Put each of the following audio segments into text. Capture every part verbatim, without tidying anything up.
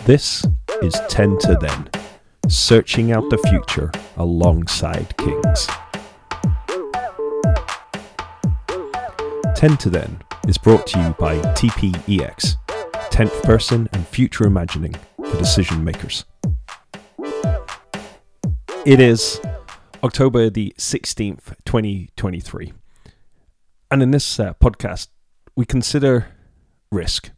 This is ten to then, searching out the future alongside kings. ten to then is brought to you by T P E X, tenth person and future imagining for decision makers. It is October the sixteenth, twenty twenty-three. And in this uh, podcast, we consider risk.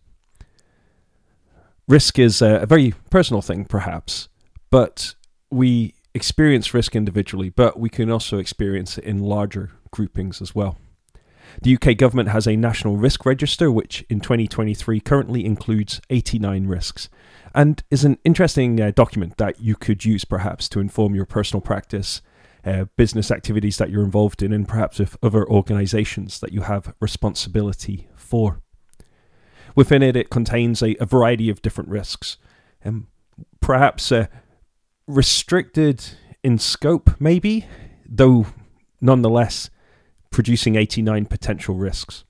Risk is a, a very personal thing, perhaps, but we experience risk individually, but we can also experience it in larger groupings as well. The U K government has a national risk register, which in twenty twenty-three currently includes eighty-nine risks, and is an interesting uh, document that you could use perhaps to inform your personal practice, uh, business activities that you're involved in, and perhaps with other organisations that you have responsibility for. Within it, it contains a, a variety of different risks, and perhaps uh, restricted in scope, maybe, though nonetheless producing eighty-nine potential risks.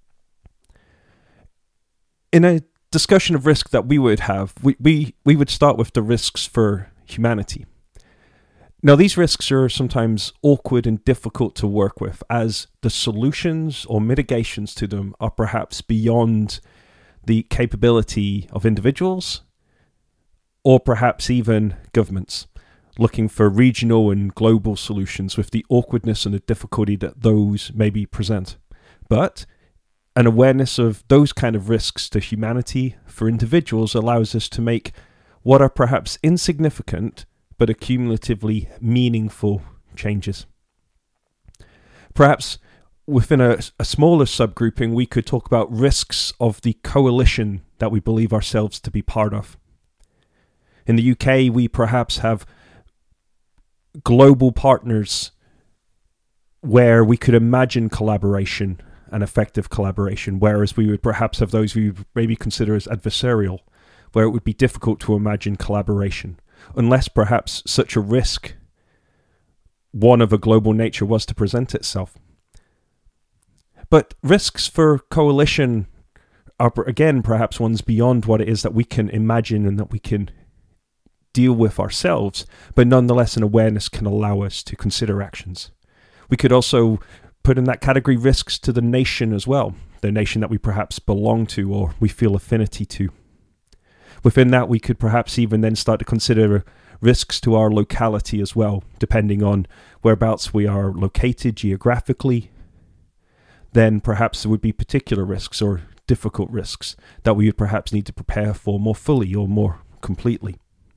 In a discussion of risk that we would have, we, we, we would start with the risks for humanity. Now, these risks are sometimes awkward and difficult to work with, as the solutions or mitigations to them are perhaps beyond the capability of individuals, or perhaps even governments, looking for regional and global solutions with the awkwardness and the difficulty that those maybe present. But an awareness of those kind of risks to humanity for individuals allows us to make what are perhaps insignificant but accumulatively meaningful changes. Perhaps within a, a smaller subgrouping, we could talk about risks of the coalition that we believe ourselves to be part of. In the U K, we perhaps have global partners where we could imagine collaboration and effective collaboration, whereas we would perhaps have those we would maybe consider as adversarial, where it would be difficult to imagine collaboration, unless perhaps such a risk, one of a global nature, was to present itself. But risks for coalition are, again, perhaps ones beyond what it is that we can imagine and that we can deal with ourselves, but nonetheless an awareness can allow us to consider actions. We could also put in that category risks to the nation as well, the nation that we perhaps belong to or we feel affinity to. Within that, we could perhaps even then start to consider risks to our locality as well, depending on whereabouts we are located geographically. Then perhaps there would be particular risks or difficult risks that we would perhaps need to prepare for more fully or more completely.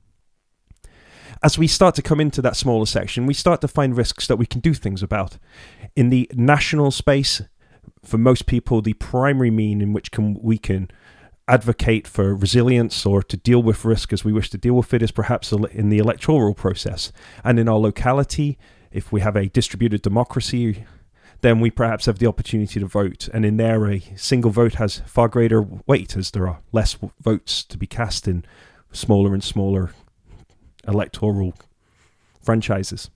As we start to come into that smaller section, we start to find risks that we can do things about. In the national space, for most people, the primary mean in which can, we can advocate for resilience or to deal with risk as we wish to deal with it is perhaps in the electoral process. And in our locality, if we have a distributed democracy, then we perhaps have the opportunity to vote. And in there, a single vote has far greater weight as there are less votes to be cast in smaller and smaller electoral franchises.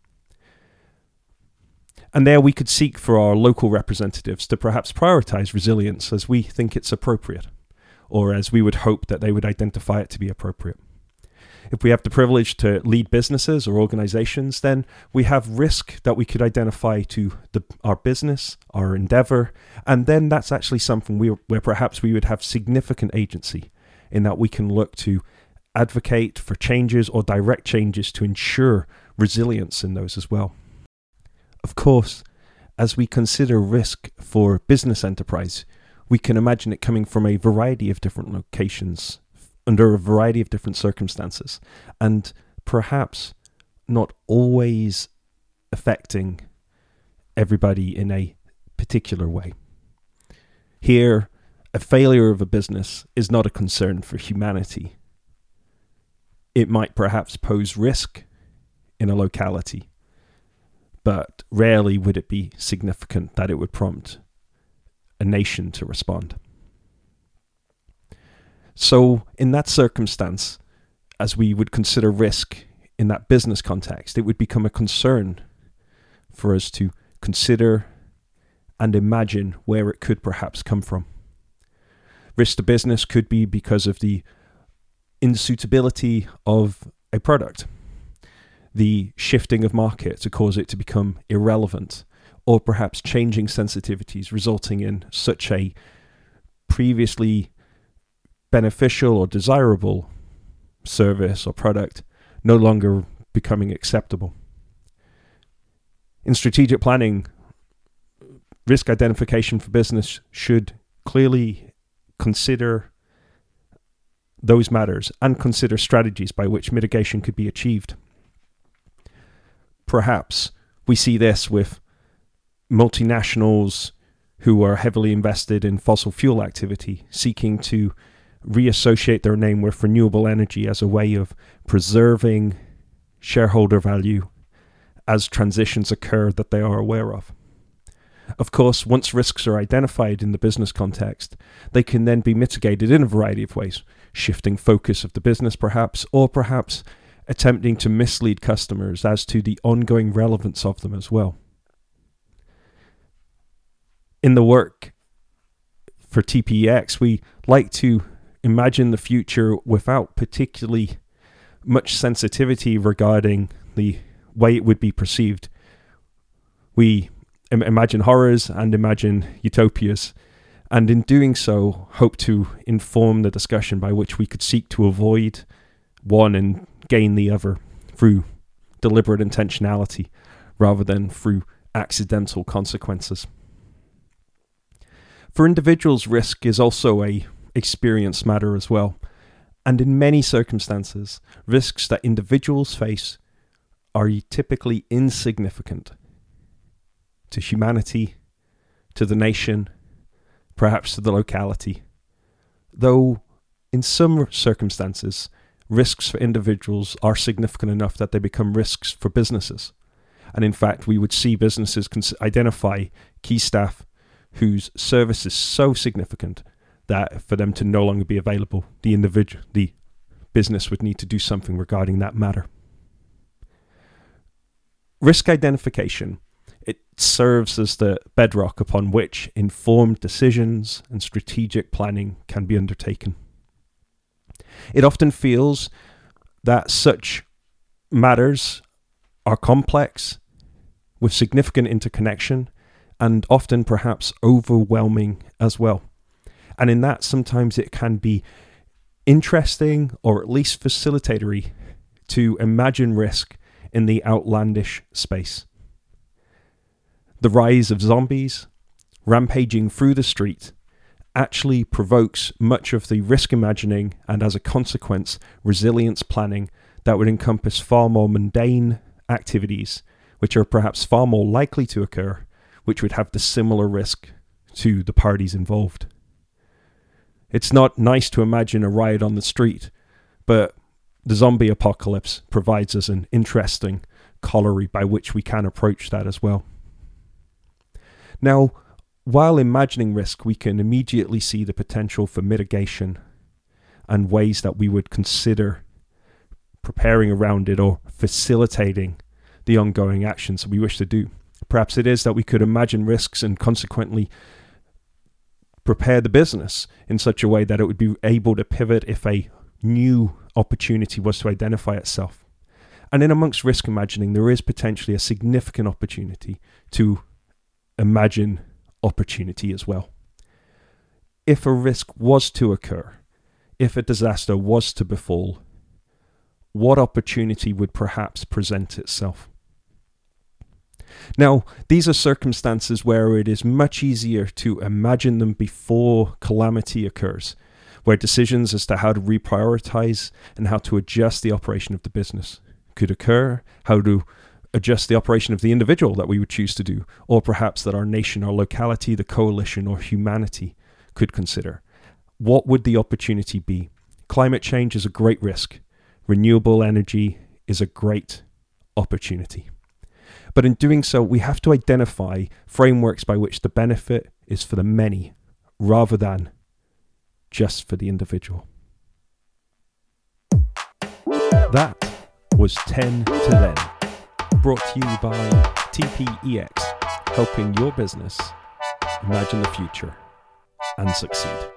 And there we could seek for our local representatives to perhaps prioritize resilience as we think it's appropriate, or as we would hope that they would identify it to be appropriate. If we have the privilege to lead businesses or organizations, then we have risk that we could identify to the, our business, our endeavor, and then that's actually something we, where perhaps we would have significant agency in that we can look to advocate for changes or direct changes to ensure resilience in those as well. Of course, as we consider risk for business enterprise, we can imagine it coming from a variety of different locations, under a variety of different circumstances, and perhaps not always affecting everybody in a particular way. Here, a failure of a business is not a concern for humanity. It might perhaps pose risk in a locality, but rarely would it be significant that it would prompt a nation to respond. So in that circumstance, as we would consider risk in that business context, it would become a concern for us to consider and imagine where it could perhaps come from. Risk to business could be because of the insuitability of a product, the shifting of market to cause it to become irrelevant, or perhaps changing sensitivities resulting in such a previously beneficial or desirable service or product no longer becoming acceptable. In strategic planning, risk identification for business should clearly consider those matters and consider strategies by which mitigation could be achieved. Perhaps we see this with multinationals who are heavily invested in fossil fuel activity, seeking to reassociate their name with renewable energy as a way of preserving shareholder value as transitions occur that they are aware of. Of course, once risks are identified in the business context, they can then be mitigated in a variety of ways, shifting focus of the business perhaps, or perhaps attempting to mislead customers as to the ongoing relevance of them as well. In the work for T P E X, we like to imagine the future without particularly much sensitivity regarding the way it would be perceived. We im- imagine horrors and imagine utopias, and in doing so, hope to inform the discussion by which we could seek to avoid one and gain the other through deliberate intentionality rather than through accidental consequences. For individuals, risk is also a experience matter as well, and in many circumstances, risks that individuals face are typically insignificant to humanity, to the nation, perhaps to the locality. Though in some circumstances, risks for individuals are significant enough that they become risks for businesses. And in fact, we would see businesses cons- identify key staff whose service is so significant that for them to no longer be available, the individual, the business would need to do something regarding that matter. Risk identification, it serves as the bedrock upon which informed decisions and strategic planning can be undertaken. It often feels that such matters are complex, with significant interconnection, and often perhaps overwhelming as well. And in that, sometimes it can be interesting or at least facilitatory to imagine risk in the outlandish space. The rise of zombies rampaging through the street actually provokes much of the risk imagining and, as a consequence, resilience planning that would encompass far more mundane activities, which are perhaps far more likely to occur, which would have the similar risk to the parties involved. It's not nice to imagine a riot on the street, but the zombie apocalypse provides us an interesting corollary by which we can approach that as well. Now, while imagining risk, we can immediately see the potential for mitigation and ways that we would consider preparing around it or facilitating the ongoing actions that we wish to do. Perhaps it is that we could imagine risks and consequently prepare the business in such a way that it would be able to pivot if a new opportunity was to identify itself. And in amongst risk imagining, there is potentially a significant opportunity to imagine opportunity as well. If a risk was to occur, if a disaster was to befall, what opportunity would perhaps present itself? Now, these are circumstances where it is much easier to imagine them before calamity occurs, where decisions as to how to reprioritize and how to adjust the operation of the business could occur, how to adjust the operation of the individual that we would choose to do, or perhaps that our nation or locality, the coalition or humanity could consider. What would the opportunity be? Climate change is a great risk. Renewable energy is a great opportunity. But in doing so, we have to identify frameworks by which the benefit is for the many rather than just for the individual. That was ten to then, brought to you by T P E X, helping your business imagine the future and succeed.